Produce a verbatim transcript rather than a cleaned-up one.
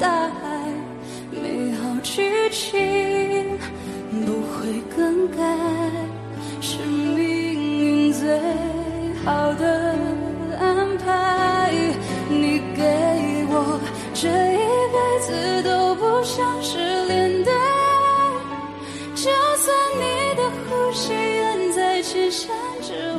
大海，美好剧情不会更改，是命运最好的安排。你给我这一辈子都不想失联的爱，就算你的呼吸远在千山之